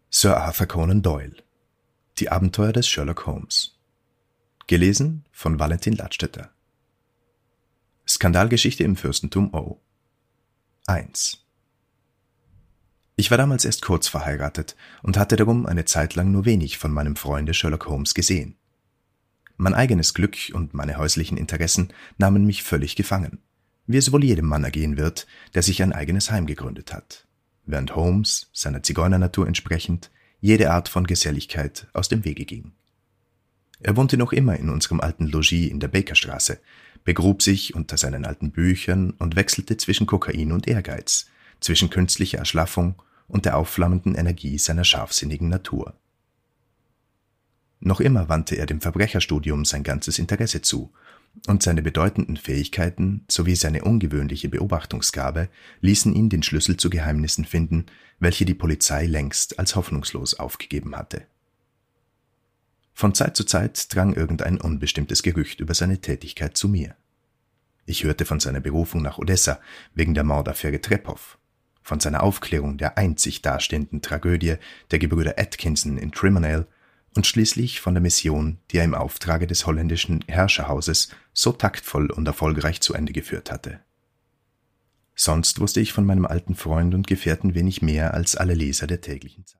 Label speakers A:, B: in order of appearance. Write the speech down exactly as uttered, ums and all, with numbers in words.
A: Sir Arthur Conan Doyle. Die Abenteuer des Sherlock Holmes. Gelesen von Valentin Ladstätter. Skandalgeschichte im Fürstentum O. eins. Ich war damals erst kurz verheiratet und hatte darum eine Zeit lang nur wenig von meinem Freunde Sherlock Holmes gesehen. Mein eigenes Glück und meine häuslichen Interessen nahmen mich völlig gefangen, wie es wohl jedem Mann ergehen wird, der sich ein eigenes Heim gegründet hat, während Holmes, seiner Zigeunernatur entsprechend, jede Art von Geselligkeit aus dem Wege ging. Er wohnte noch immer in unserem alten Logis in der Bakerstraße, begrub sich unter seinen alten Büchern und wechselte zwischen Kokain und Ehrgeiz, zwischen künstlicher Erschlaffung und der aufflammenden Energie seiner scharfsinnigen Natur. Noch immer wandte er dem Verbrecherstudium sein ganzes Interesse zu, und seine bedeutenden Fähigkeiten sowie seine ungewöhnliche Beobachtungsgabe ließen ihn den Schlüssel zu Geheimnissen finden, welche die Polizei längst als hoffnungslos aufgegeben hatte. Von Zeit zu Zeit drang irgendein unbestimmtes Gerücht über seine Tätigkeit zu mir. Ich hörte von seiner Berufung nach Odessa wegen der Mordaffäre Trepow, von seiner Aufklärung der einzig dastehenden Tragödie der Gebrüder Atkinson in Trimonale und schließlich von der Mission, die er im Auftrage des holländischen Herrscherhauses so taktvoll und erfolgreich zu Ende geführt hatte. Sonst wusste ich von meinem alten Freund und Gefährten wenig mehr als alle Leser der täglichen Zeitung.